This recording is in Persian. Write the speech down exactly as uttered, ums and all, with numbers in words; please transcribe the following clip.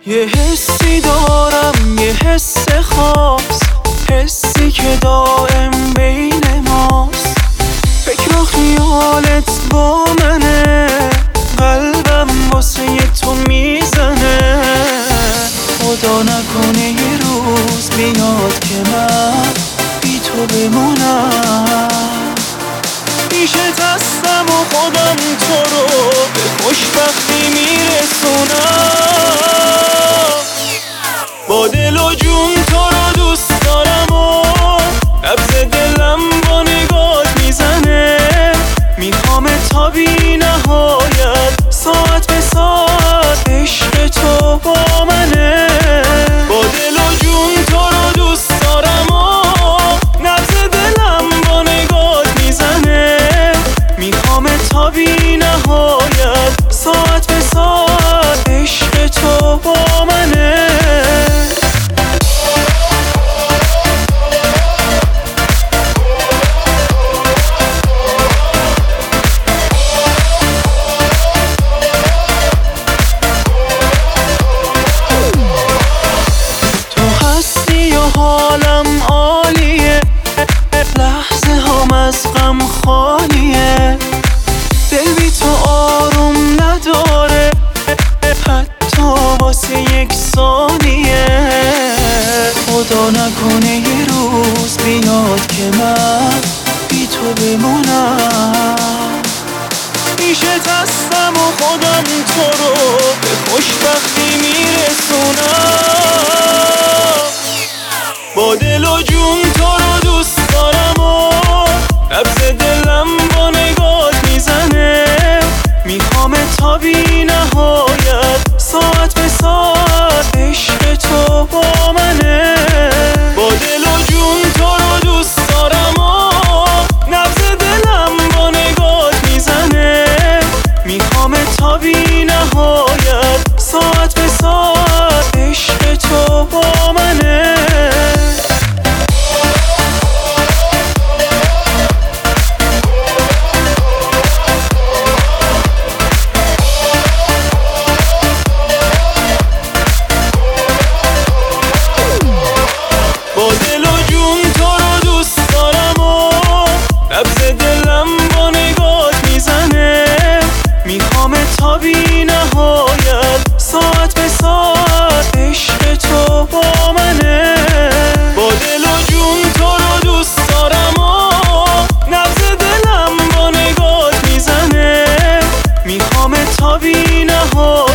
یه حسی دارم، یه حس خاص، حسی که دائم بین ماست. فکر و خیالت با منه، قلبم واسه تو میزنه. خدا نکنه یه روز بیاد که من بی تو بمونم. پیشت هستم و خودم تو رو به خوشبختی میرسونم. با دل و جون تو رو دوست دارم و نبض دلم با نگات میزنه. میخوام تا بی نهایت، ساعت به ساعت عشق تو با منه. با دل و جون تو رو دوست دارم و نبض دلم با نگات میزنه. میخوام تا بی نهایت، ساعت به ساعت عشق تو با منه. حالم عالیه، لحظه هم از غم خالیه. دل بی تو آروم نداره، حتی واسه یک ثانیه. خدا نکنه یه روز بیاد که من بی تو بمونم. پیشت هستم و خودم تو رو به خوشبختی میرسونم. با دل و جون تو رو دوست دارم و نبض دلم با نگات میزنه. میخوام تا بی نهایت، ساعت به ساعت عشق تو با منه. با دل و جون تو رو دوست دارم و نبض دلم با نگات میزنه. میخوام تا بی نهایت، ساعت به ساعت عشق تو با منه. با دل و جون تو رو دوست دارم و نبض دلم با نگات میزنه. میخوام تا بی نهایت، ساعت به ساعت عشق تو با منه. با دل و جون تو رو دوست دارم و نبض دلم با نگات میزنه. میخوام تا بی نهایت